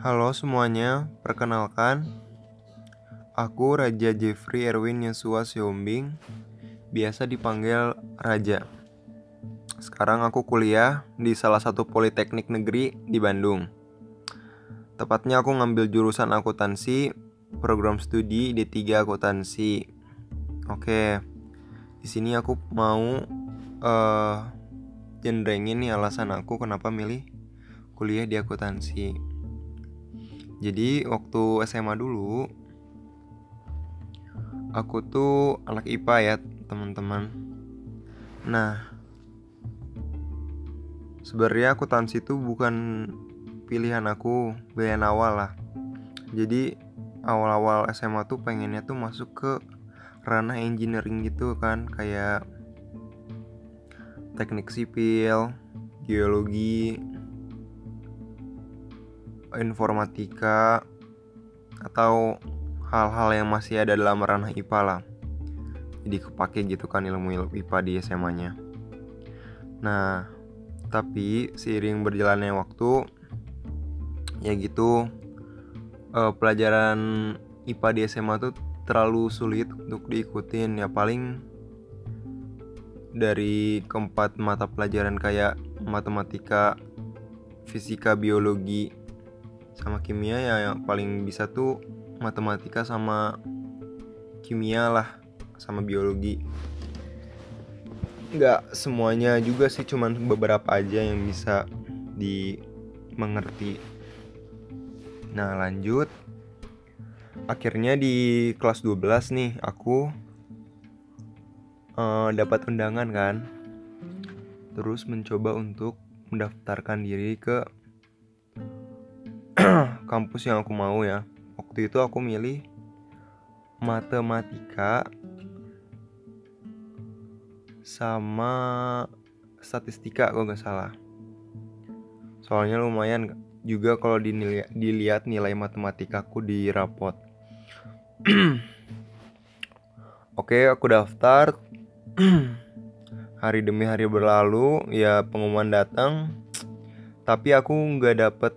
Halo semuanya, perkenalkan, aku Raja Jeffrey Erwin Yosua Siombing, biasa dipanggil Raja. Sekarang aku kuliah di salah satu politeknik negeri di Bandung. Tepatnya aku ngambil jurusan akuntansi, program studi D3 akuntansi. Oke, di sini aku mau jendrengin nih alasan aku kenapa milih kuliah di akuntansi. Jadi waktu SMA dulu, aku tuh anak IPA ya teman-teman. Nah, sebenarnya akuntansi itu bukan pilihan aku, pilihan awal lah. Jadi awal-awal SMA tuh pengennya tuh masuk ke ranah engineering gitu kan, kayak teknik sipil, geologi, informatika, atau hal-hal yang masih ada dalam ranah IPA lah. Jadi kepake gitu kan ilmu-ilmu IPA di SMA-nya. Nah, tapi seiring berjalannya waktu, ya gitu, pelajaran IPA di SMA tuh terlalu sulit untuk diikutin. Ya paling dari keempat mata pelajaran kayak matematika, fisika, biologi, sama kimia, ya yang paling bisa tuh matematika sama kimia lah, sama biologi. Nggak semuanya juga sih, cuman beberapa aja yang bisa dimengerti. Nah lanjut, akhirnya di kelas 12 nih aku dapat undangan kan. Terus mencoba untuk mendaftarkan diri ke kampus yang aku mau ya. Waktu itu aku milih matematika sama statistika kalau nggak salah. Soalnya lumayan juga kalau dilihat nilai matematikaku di rapot. Oke, aku daftar. Hari demi hari berlalu, ya pengumuman datang, tapi aku nggak dapet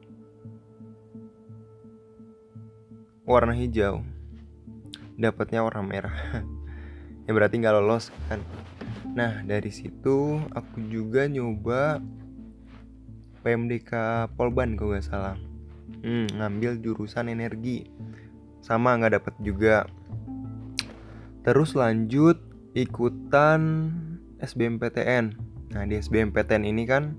warna hijau, dapatnya warna merah. Ya berarti nggak lolos kan. Nah dari situ aku juga nyoba PMDK Polban kalau nggak salah, ngambil jurusan energi, sama nggak dapet juga. Terus lanjut ikutan SBMPTN. Nah di SBMPTN ini kan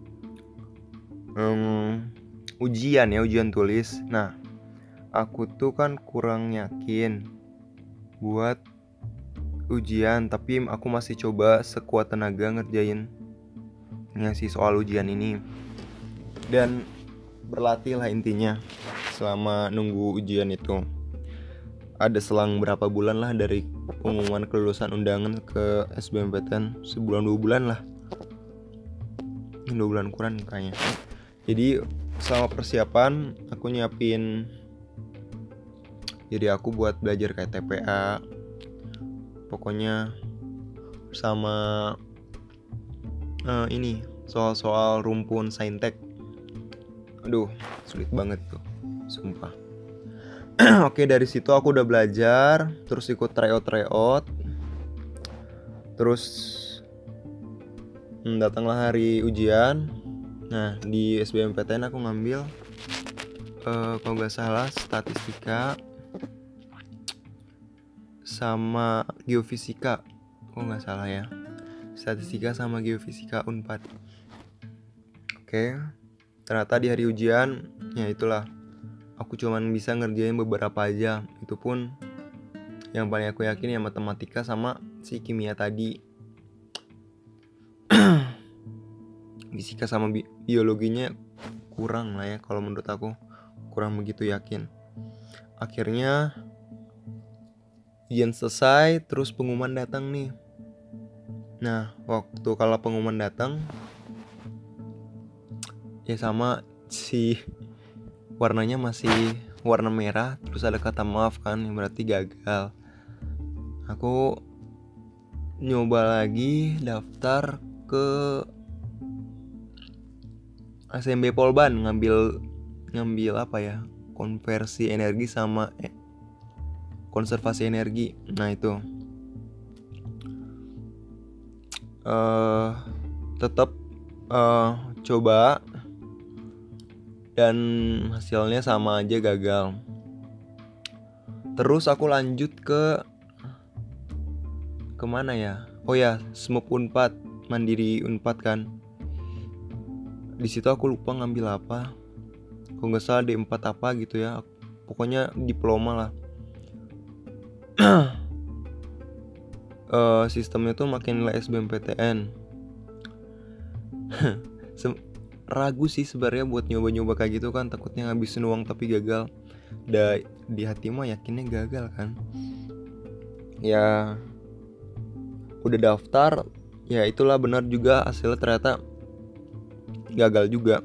ujian tulis. Nah aku tuh kan kurang yakin buat ujian, tapi aku masih coba sekuat tenaga ngerjain ngasih soal ujian ini, dan berlatih lah intinya selama nunggu ujian itu. Ada selang berapa bulan lah dari pengumuman kelulusan undangan ke SBMPTN, sebulan 2 bulan lah, 2 bulan kurang kayaknya. Jadi selama persiapan aku nyiapin diri aku buat belajar kayak TPA, pokoknya sama ini soal-soal rumpun saintek. Aduh sulit banget tuh, sumpah. Oke, dari situ aku udah belajar, terus ikut tryout. Terus datanglah hari ujian. Nah di SBMPTN aku ngambil kalau nggak salah statistika sama geofisika, kalau nggak salah ya, statistika sama geofisika Unpad. Oke, ternyata di hari ujian ya itulah, aku cuman bisa ngerjain beberapa aja. Itu pun yang paling aku yakin ya matematika sama si kimia tadi. Fisika sama biologinya kurang lah ya, kalau menurut aku kurang begitu yakin. Akhirnya ujian selesai, terus pengumuman datang nih. Nah waktu kalau pengumuman datang, ya sama si warnanya masih warna merah, terus ada kata maaf kan, yang berarti gagal. Aku nyoba lagi daftar ke SMB Polban, ngambil ngambil apa ya, konversi energi sama konservasi energi. Nah itu tetap coba dan hasilnya sama aja gagal. Terus aku lanjut ke kemana ya? Oh ya, SMUP Unpad, Mandiri Unpad kan. Di situ aku lupa ngambil apa. Kalau nggak salah D4 apa gitu ya. Pokoknya diploma lah. Sistemnya tuh makin nilai SBMPTN. Ragu sih sebenarnya buat nyoba-nyoba kayak gitu kan, takutnya ngabisin uang tapi gagal. Di hati mah yakinnya gagal kan. Ya udah daftar, ya itulah benar juga hasilnya ternyata gagal juga.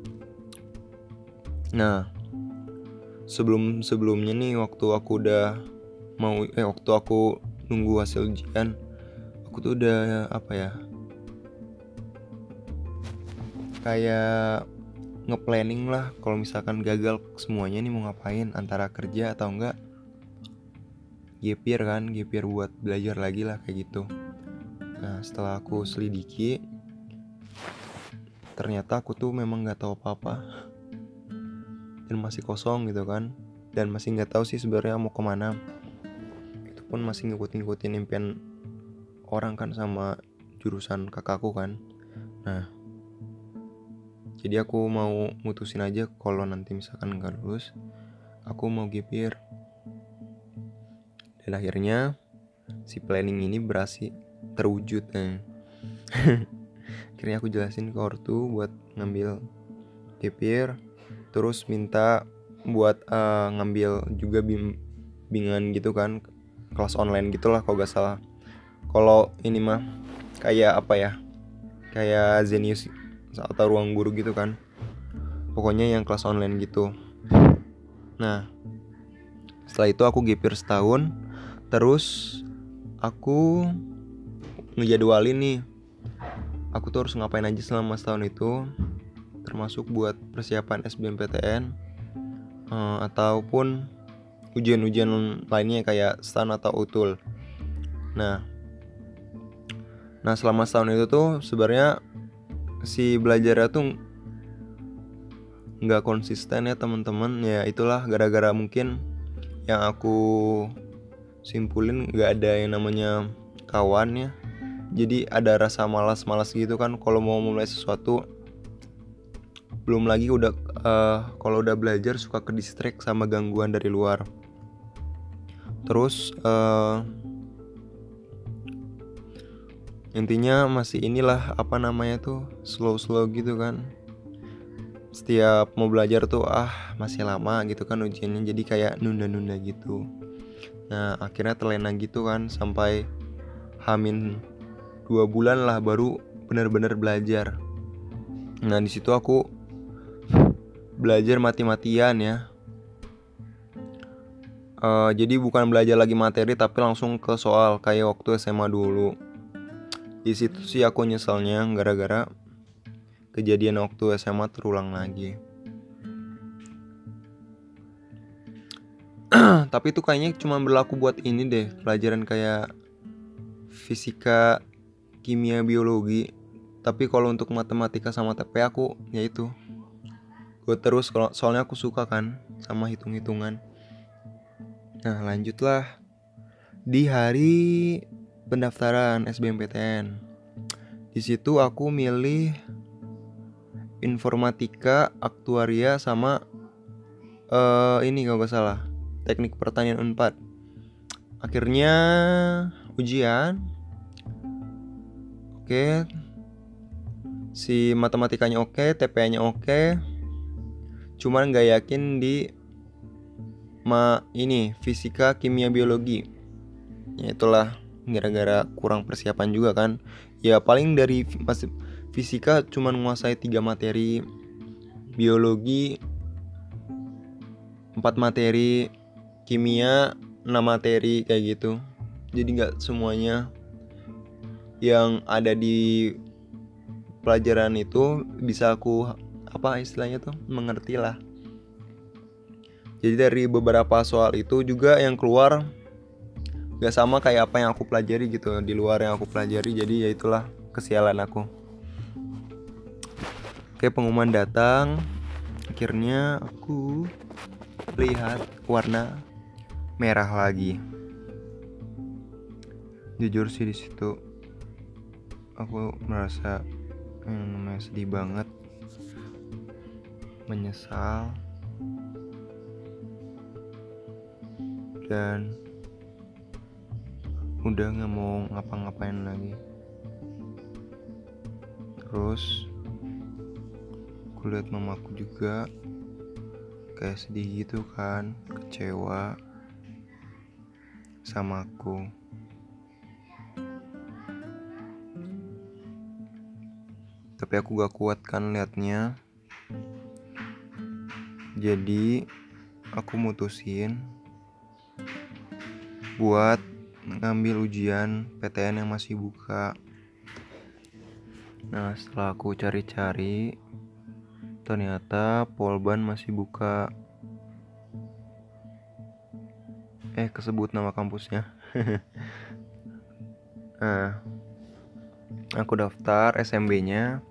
Nah, sebelumnya nih waktu aku nunggu hasil ujian, aku tuh udah apa ya, kayak nge-planning lah kalau misalkan gagal semuanya nih mau ngapain, antara kerja atau enggak gap year buat belajar lagi lah kayak gitu. Nah setelah aku selidiki, ternyata aku tuh memang nggak tahu apa-apa dan masih kosong gitu kan, dan masih nggak tahu sih sebenarnya mau kemana. Itu pun masih ngikutin impian orang kan sama jurusan kakakku kan. Nah jadi aku mau mutusin aja kalau nanti misalkan nggak lulus, aku mau gap year. Dan akhirnya si planning ini berhasil terwujud. Akhirnya aku jelasin ke ortu buat ngambil gap year, terus minta buat ngambil juga bimbingan gitu kan, kelas online gitulah kalau gak salah. Kalau ini mah kayak apa ya, kayak Zenius atau Ruang Guru gitu kan, pokoknya yang kelas online gitu. Nah setelah itu aku gap year setahun. Terus aku ngejadwalin nih, aku tuh harus ngapain aja selama setahun itu, termasuk buat persiapan SBMPTN ataupun ujian-ujian lainnya kayak STAN atau UTUL. Nah selama setahun itu tuh sebenarnya si belajarnya tuh nggak konsisten ya teman-teman. Ya itulah gara-gara mungkin yang aku simpulin nggak ada yang namanya kawan ya. Jadi ada rasa malas gitu kan kalau mau mulai sesuatu. Belum lagi kalau udah belajar suka ke distract sama gangguan dari luar. Terus intinya masih inilah apa namanya tuh, slow gitu kan. Setiap mau belajar tuh masih lama gitu kan ujiannya, jadi kayak nunda gitu. Nah akhirnya terlena gitu kan sampai Hamin 2 bulan lah baru benar-benar belajar. Nah di situ aku belajar mati-matian ya. Jadi bukan belajar lagi materi tapi langsung ke soal kayak waktu SMA dulu. Di situ sih aku nyeselnya gara-gara kejadian waktu SMA terulang lagi. Tapi itu kayaknya cuma berlaku buat ini deh, pelajaran kayak fisika, kimia, biologi. Tapi kalau untuk matematika sama TP aku ya itu gue terus, soalnya aku suka kan sama hitung-hitungan. Nah lanjutlah di hari pendaftaran SBMPTN. Di situ aku milih informatika, aktuaria sama ini kalau gak salah teknik pertanian Unpad. Akhirnya ujian. Oke. Si matematikanya oke, TPA-nya oke. Cuman gak yakin di ini fisika, kimia, biologi. Ya itulah gara-gara kurang persiapan juga kan. Ya paling dari fisika cuman menguasai 3 materi, biologi 4 materi, kimia 6 materi kayak gitu. Jadi gak semuanya yang ada di pelajaran itu bisa aku apa istilahnya tuh mengerti lah. Jadi dari beberapa soal itu juga yang keluar gak sama kayak apa yang aku pelajari gitu, di luar yang aku pelajari. Jadi ya itulah kesialan aku. Oke, pengumuman datang. Akhirnya aku lihat warna merah lagi. Jujur sih di situ aku merasa namanya sedih banget, menyesal, dan udah gak mau ngapa-ngapain lagi. Terus aku lihat mamaku juga kayak sedih gitu kan, kecewa sama aku. Tapi aku gak kuat kan liatnya. Jadi aku mutusin buat ngambil ujian PTN yang masih buka. Nah, setelah aku cari-cari, ternyata Polban masih buka. Kesebut nama kampusnya. Nah, aku daftar SMB-nya.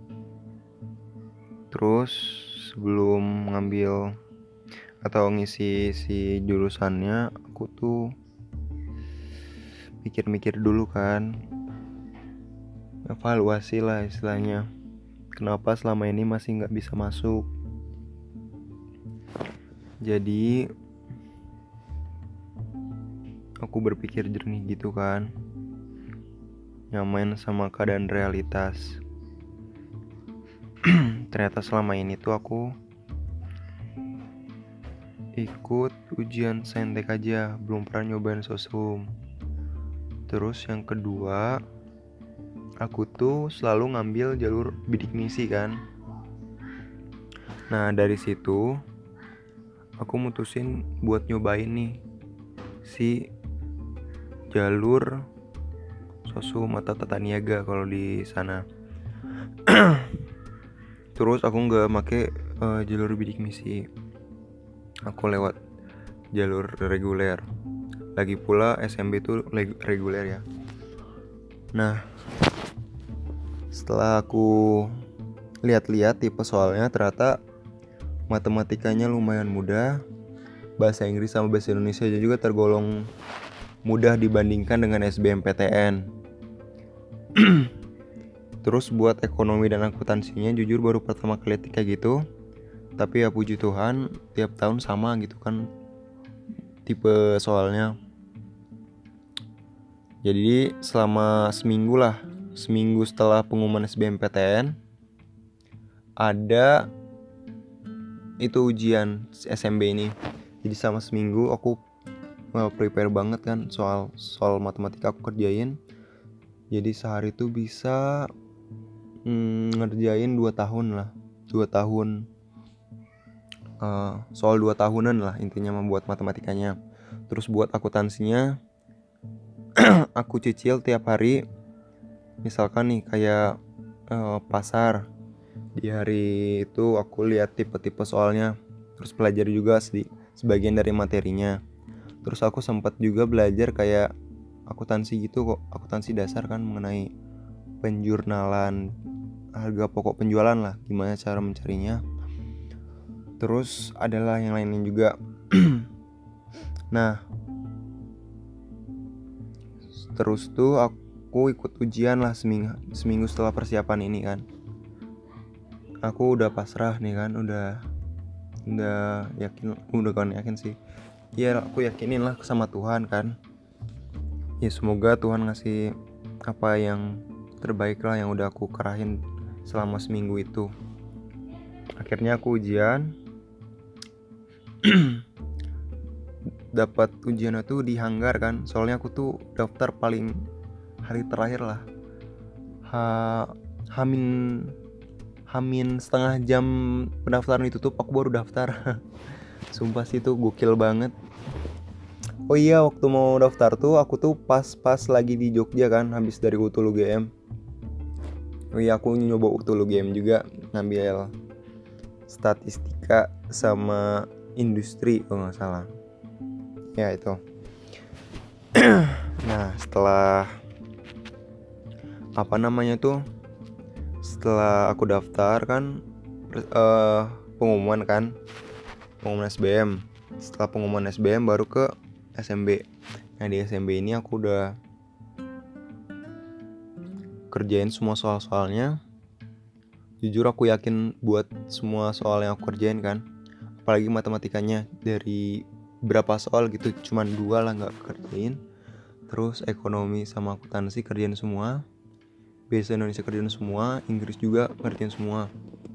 Terus sebelum ngambil atau ngisi si jurusannya, aku tuh mikir-mikir dulu kan, evaluasi lah istilahnya, kenapa selama ini masih gak bisa masuk. Jadi aku berpikir jernih gitu kan, nyamain sama keadaan realitas. Ternyata selama ini tuh aku ikut ujian saintek aja, belum pernah nyobain sosum. Terus yang kedua, aku tuh selalu ngambil jalur bidik misi kan. Nah, dari situ aku mutusin buat nyobain nih si jalur sosum atau tata niaga kalau di sana. Terus aku nggak make jalur bidik misi, aku lewat jalur reguler. Lagi pula SMB itu reguler ya. Nah, setelah aku lihat-lihat tipe soalnya, ternyata matematikanya lumayan mudah. Bahasa Inggris sama bahasa Indonesia juga tergolong mudah dibandingkan dengan SBMPTN. Terus buat ekonomi dan akuntansinya jujur baru pertama kali kayak gitu. Tapi ya puji Tuhan tiap tahun sama gitu kan tipe soalnya. Jadi selama seminggu setelah pengumuman SBMPTN, ada itu ujian SMB ini. Jadi selama seminggu aku prepare banget kan, soal matematika aku kerjain. Jadi sehari itu bisa ngerjain 2 tahun lah. 2 tahun soal 2 tahunan lah intinya membuat matematikanya. Terus buat akuntansinya aku cicil tiap hari. Misalkan nih kayak pasar, di hari itu aku lihat tipe-tipe soalnya, terus pelajari juga sebagian dari materinya. Terus aku sempat juga belajar kayak akuntansi gitu kok, akuntansi dasar kan, mengenai penjurnalan, harga pokok penjualan lah, gimana cara mencarinya. Terus adalah yang lainnya juga. Nah, terus tuh aku ikut ujian lah seminggu setelah persiapan ini kan. Aku udah pasrah nih kan, udah yakin sih. Ya aku yakinin lah sama Tuhan kan. Ya semoga Tuhan ngasih apa yang terbaik lah yang udah aku kerahin selama seminggu itu. Akhirnya aku ujian. Dapat ujian itu di hanggar kan, soalnya aku tuh daftar paling hari terakhir lah. Hamin setengah jam pendaftaran ditutup aku baru daftar. Sumpah sih itu gokil banget. Oh iya, waktu mau daftar tuh aku tuh pas lagi di Jogja kan, habis dari UTUL UGM. Oh iya, aku nyoba UTUL UGM juga, ngambil statistika sama industri kalau nggak salah. Ya itu. Nah setelah setelah aku daftar kan, pengumuman SBM. Setelah pengumuman SBM baru ke SMB. Nah di SMB ini aku udah kerjain semua soal-soalnya. Jujur aku yakin buat semua soal yang aku kerjain kan, apalagi matematikanya, dari berapa soal gitu cuman 2 lah nggak kerjain. Terus ekonomi sama akuntansi kerjain semua, bahasa Indonesia kerjain semua, Inggris juga kerjain semua.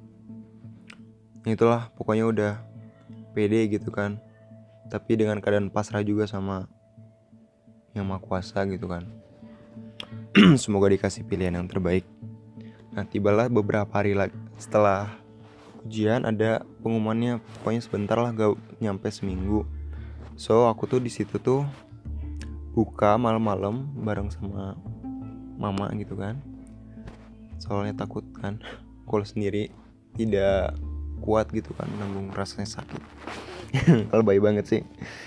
Itulah pokoknya udah pede gitu kan, tapi dengan keadaan pasrah juga sama yang Maha Kuasa gitu kan. Semoga dikasih pilihan yang terbaik. Nah tibalah beberapa hari lagi setelah ujian, ada pengumumannya, pokoknya sebentar lah, gak nyampe seminggu. So aku tuh di situ tuh buka malam-malam bareng sama mama gitu kan, soalnya takut kan kalau sendiri tidak kuat gitu kan, nanggung rasanya sakit. Lebay banget sih.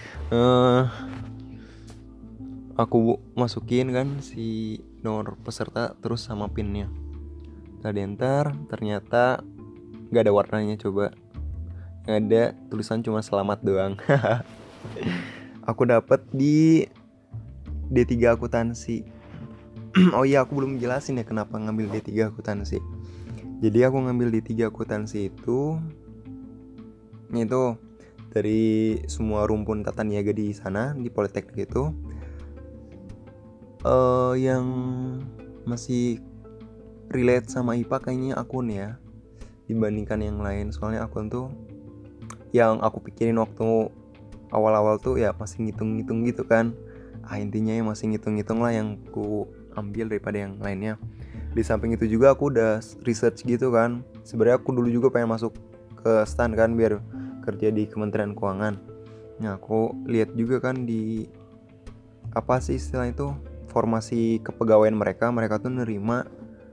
Aku masukin kan si nomor peserta terus sama pinnya, tadi enter, ternyata gak ada warnanya, coba gak ada tulisan, cuma selamat doang. Aku dapet di D3 akuntansi. Oh iya, aku belum jelasin ya kenapa ngambil D3 akuntansi. Jadi aku ngambil D3 akuntansi itu dari semua rumpun tata niaga di sana, di Politeknik itu, yang masih relate sama IPA kayaknya akun ya, dibandingkan yang lain. Soalnya akun tuh yang aku pikirin waktu awal-awal tuh ya masih ngitung-ngitung gitu kan. Intinya ya masih ngitung-ngitung lah yang aku ambil daripada yang lainnya. Di samping itu juga aku udah research gitu kan. Sebenarnya aku dulu juga pengen masuk ke STAN kan, biar kerja di Kementerian Keuangan. Nah aku lihat juga kan di apa sih istilah itu, formasi kepegawaian mereka tuh nerima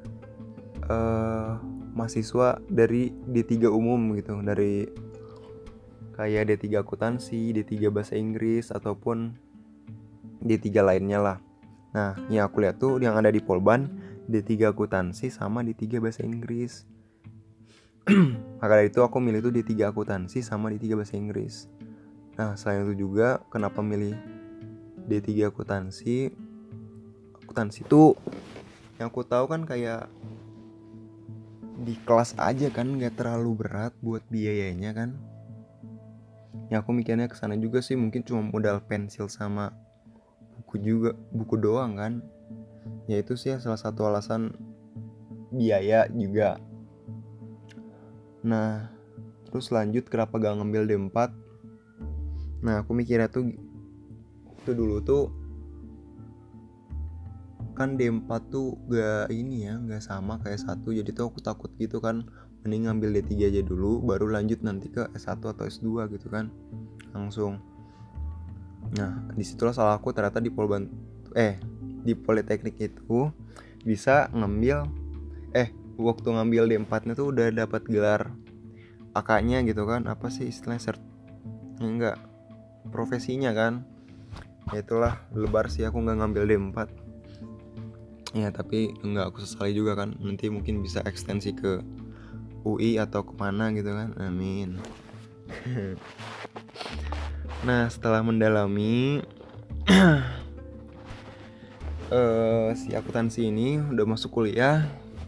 mahasiswa dari D3 umum gitu, dari kayak D3 akuntansi, D3 bahasa Inggris, ataupun D3 lainnya lah. Nah yang aku lihat tuh yang ada di Polban, D3 akuntansi sama D3 bahasa Inggris. Maka dari itu aku milih tuh D3 akuntansi sama D3 bahasa Inggris. Nah selain itu juga kenapa milih D3 akuntansi tuh yang aku tahu kan kayak di kelas aja kan, gak terlalu berat buat biayanya kan. Ya aku mikirnya kesana juga sih, mungkin cuma modal pensil sama buku doang kan. Ya itu sih salah satu alasan, biaya juga. Nah terus lanjut kenapa gak ngambil D4. Nah aku mikirnya tuh itu dulu tuh kan D4 tuh gak sama kayak S1. Jadi tuh aku takut gitu kan, mending ngambil D3 aja dulu, baru lanjut nanti ke S1 atau S2 gitu kan, langsung. Nah disitulah salah aku, ternyata di Politeknik itu bisa ngambil waktu ngambil D4 nya tuh udah dapat gelar AK-nya gitu kan, apa sih istilahnya, enggak, profesinya kan. Ya itulah, lebar sih aku gak ngambil D4 ya, tapi enggak aku sesali juga kan, nanti mungkin bisa ekstensi ke UI atau kemana gitu kan, amin. Nah setelah mendalami si akuntansi ini, udah masuk kuliah,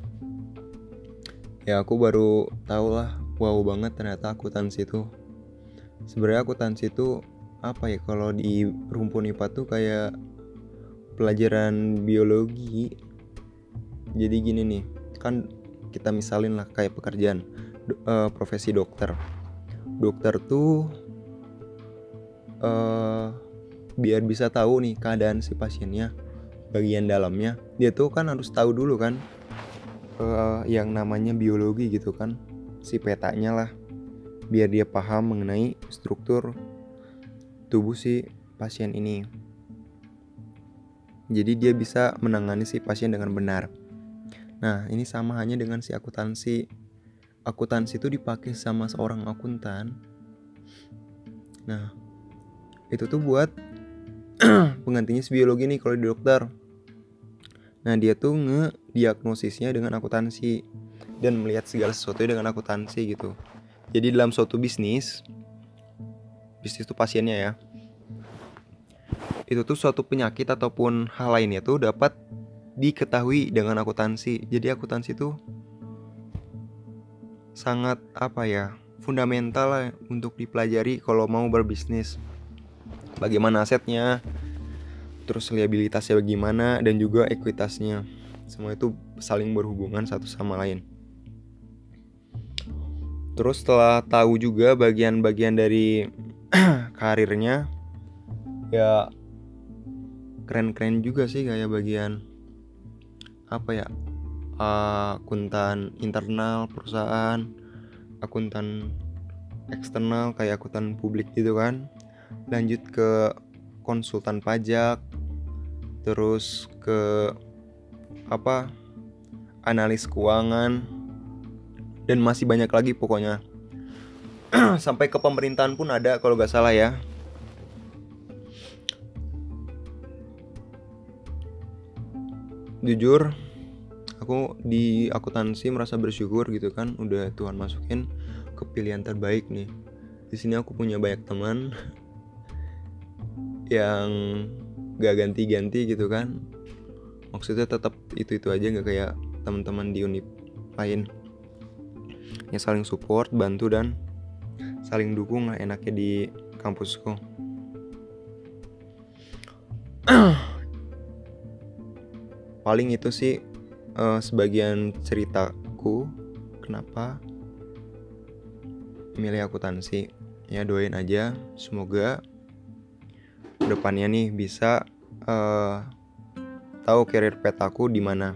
ya aku baru tahu lah, wow banget ternyata akuntansi itu. Sebenarnya akuntansi itu apa ya, kalau di rumpun IPA tuh kayak pelajaran biologi. Jadi gini nih, kan kita misalin lah kayak pekerjaan profesi dokter. Dokter tuh biar bisa tahu nih keadaan si pasiennya, bagian dalamnya, dia tuh kan harus tahu dulu kan yang namanya biologi gitu kan, si petanya lah, biar dia paham mengenai struktur tubuh si pasien ini. Jadi dia bisa menangani si pasien dengan benar. Nah ini sama hanya dengan si akuntansi. Akuntansi itu dipakai sama seorang akuntan Nah, itu tuh buat penggantinya biologi nih kalau di dokter. Nah, dia tuh ngediagnosisnya dengan akuntansi dan melihat segala sesuatu dengan akuntansi gitu. Jadi dalam suatu bisnis tuh pasiennya ya, itu tuh suatu penyakit ataupun hal lainnya tuh dapat diketahui dengan akuntansi. Jadi akuntansi tuh sangat fundamental lah untuk dipelajari kalau mau berbisnis. Bagaimana asetnya, terus liabilitasnya bagaimana, dan juga ekuitasnya. Semua itu saling berhubungan satu sama lain. Terus setelah tahu juga bagian-bagian dari karirnya, ya keren-keren juga sih, kayak bagian akuntan internal perusahaan, akuntan eksternal kayak akuntan publik gitu kan, lanjut ke konsultan pajak, terus ke analis keuangan, dan masih banyak lagi pokoknya. Sampai ke pemerintahan pun ada kalau gak salah ya. Jujur, aku di akuntansi merasa bersyukur gitu kan, udah Tuhan masukin ke pilihan terbaik nih. Di sini aku punya banyak teman yang gak ganti-ganti gitu kan. Maksudnya tetap itu aja, gak kayak teman-teman di univ lain yang saling support, bantu, dan saling dukung lah enaknya di kampusku. Paling itu sih sebagian ceritaku kenapa milih akuntansi. Ya doain aja semoga kedepannya nih bisa tahu career path aku di mana.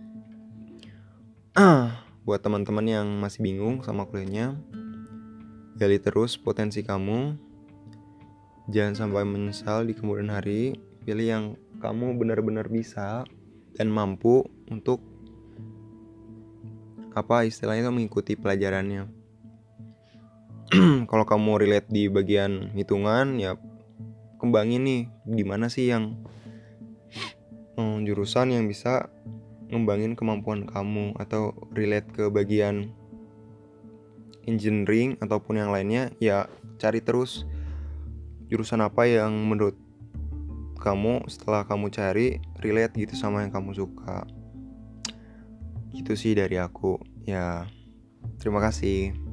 Buat teman-teman yang masih bingung sama kuliahnya, gali terus potensi kamu, jangan sampai menyesal di kemudian hari. Pilih yang kamu benar-benar bisa dan mampu untuk istilahnya mengikuti pelajarannya. Kalau kamu relate di bagian hitungan, ya kembangin nih di mana sih yang jurusan yang bisa ngembangin kemampuan kamu, atau relate ke bagian engineering ataupun yang lainnya, ya cari terus jurusan apa yang menurut kamu setelah kamu cari relate gitu sama yang kamu suka. Gitu sih dari aku. Ya, terima kasih.